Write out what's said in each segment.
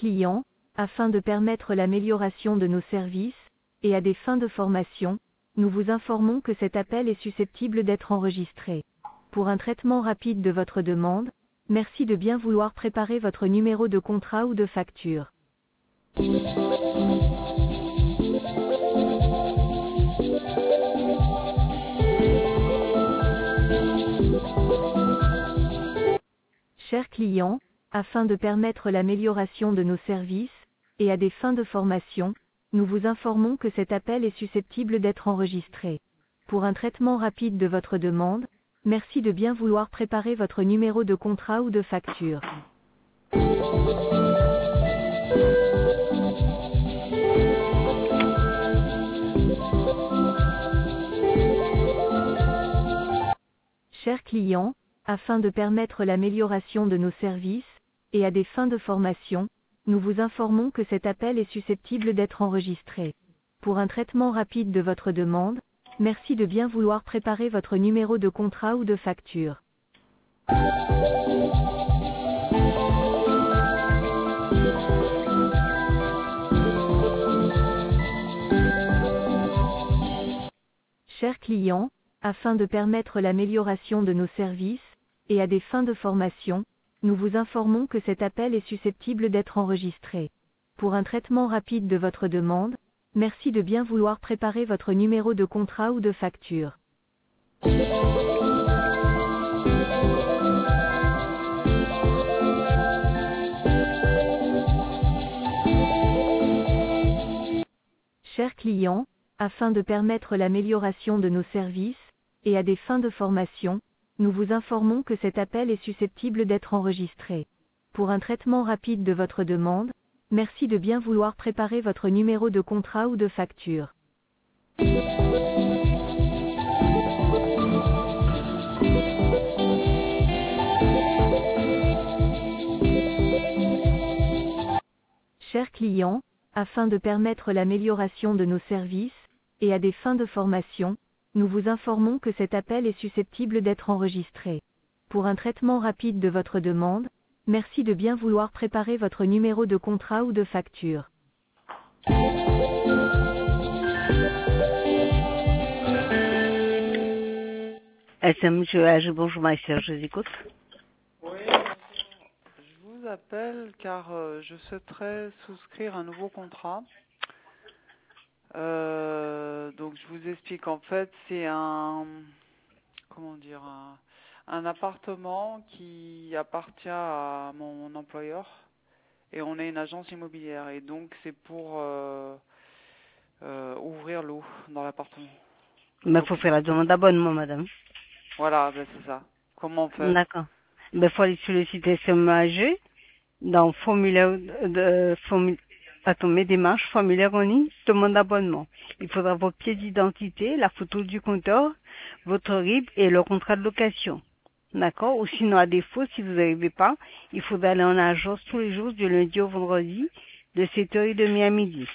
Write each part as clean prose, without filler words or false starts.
client, afin de permettre l'amélioration de nos services, et à des fins de formation, nous vous informons que cet appel est susceptible d'être enregistré. Pour un traitement rapide de votre demande, merci de bien vouloir préparer votre numéro de contrat ou de facture. Chers clients, afin de permettre l'amélioration de nos services, et à des fins de formation, nous vous informons que cet appel est susceptible d'être enregistré. Pour un traitement rapide de votre demande, merci de bien vouloir préparer votre numéro de contrat ou de facture. Chers clients, afin de permettre l'amélioration de nos services, et à des fins de formation, nous vous informons que cet appel est susceptible d'être enregistré. Pour un traitement rapide de votre demande, merci de bien vouloir préparer votre numéro de contrat ou de facture. Chers clients, afin de permettre l'amélioration de nos services, et à des fins de formation, nous vous informons que cet appel est susceptible d'être enregistré. Pour un traitement rapide de votre demande, merci de bien vouloir préparer votre numéro de contrat ou de facture. Chers clients, afin de permettre l'amélioration de nos services, et à des fins de formation, nous vous informons que cet appel est susceptible d'être enregistré. Pour un traitement rapide de votre demande, merci de bien vouloir préparer votre numéro de contrat ou de facture. Chers clients, afin de permettre l'amélioration de nos services, et à des fins de formation, nous vous informons que cet appel est susceptible d'être enregistré. Pour un traitement rapide de votre demande, merci de bien vouloir préparer votre numéro de contrat ou de facture. SMGH, bonjour ma sœur, je vous écoute. Oui, je vous appelle car je souhaiterais souscrire un nouveau contrat. Donc je vous explique, en fait c'est un appartement qui appartient à mon employeur et on est une agence immobilière et donc c'est pour ouvrir l'eau dans l'appartement. Mais il faut faire la demande d'abonnement, madame. Voilà, ben c'est ça. Comment on fait? D'accord. Il faut aller sur le site SMAG, dans formulaire mes démarches, formulaire en ligne, demande d'abonnement. Il faudra votre pièce d'identité, la photo du compteur, votre RIB et le contrat de location. D'accord? Ou sinon, à défaut, si vous n'arrivez pas, il faudra aller en agence tous les jours, du lundi au vendredi, de 7h30 à midi.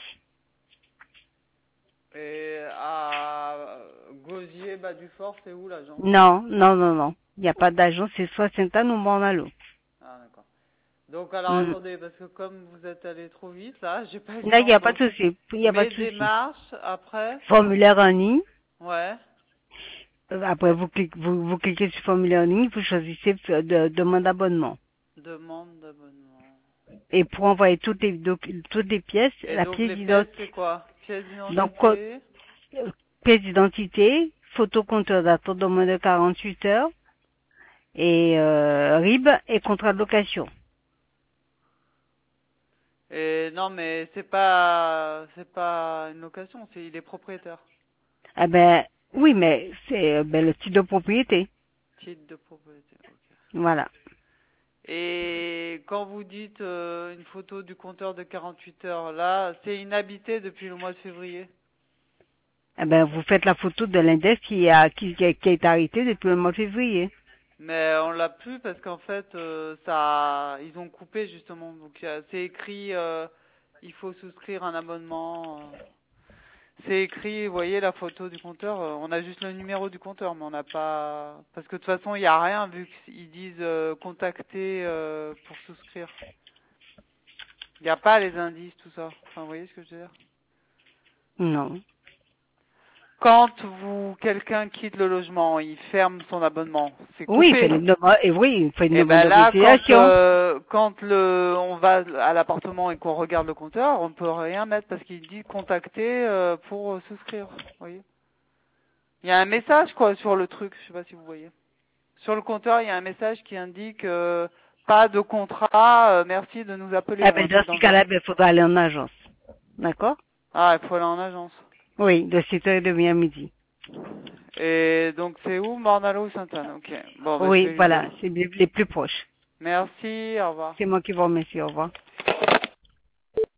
Et à Gosier, bas du fort, c'est où l'agence? Non. Il n'y a pas d'agence, c'est soit Sainte-Anne ou Morne-à-l'eau. Ah, d'accord. Donc, alors, attendez, parce que comme vous êtes allé trop vite, là, j'ai pas eu le Là, il n'y a temps, pas de donc, souci. Il n'y a pas de mes souci. démarches, après? Formulaire en ligne. Ouais. Après, vous cliquez sur formulaire en ligne, vous choisissez demande d'abonnement. Demande d'abonnement. Et pour envoyer toutes les pièces, Et la donc, pièce les pièces, d'identité. c'est quoi? Pièce Donc, d'identité? pièce d'identité, photo compteur datant de moins de 48 heures, et RIB et contrat de location. Et non, mais c'est pas une location, il est propriétaire. Ah ben, oui, mais c'est le titre de propriété. Titre de propriété, ok. Voilà. Et quand vous dites une photo du compteur de 48 heures, là, c'est inhabité depuis le mois de février. Ah ben, vous faites la photo de l'index qui est arrêté depuis le mois de février. Mais on l'a plus parce qu'en fait, ils ont coupé justement. Donc c'est écrit, il faut souscrire un abonnement. C'est écrit, vous voyez la photo du compteur. On a juste le numéro du compteur, mais on n'a pas. Parce que de toute façon, il n'y a rien vu qu'ils disent contacter pour souscrire. Il n'y a pas les indices, tout ça. Enfin, vous voyez ce que je veux dire? Non. Quand quelqu'un quitte le logement, il ferme son abonnement, c'est coupé. Oui, il fait une demande, et oui, il fait une Et demande ben de là, résiliation. quand on va à l'appartement et qu'on regarde le compteur, on peut rien mettre parce qu'il dit contacter pour souscrire. Vous voyez? Il y a un message quoi sur le truc, je sais pas si vous voyez. Sur le compteur, il y a un message qui indique pas de contrat, merci de nous appeler. Eh ben, dans ce cas-là, il faudra aller en agence. D'accord? Ah, il faut aller en agence. Oui, de 7h30 à midi. Et donc c'est où, Mornalo ou Sainte-Anne? Ok. Bon, bah, je Oui, vais lui voilà, dire. c'est les plus proches. Merci, au revoir. C'est moi qui vous remercie. Au revoir.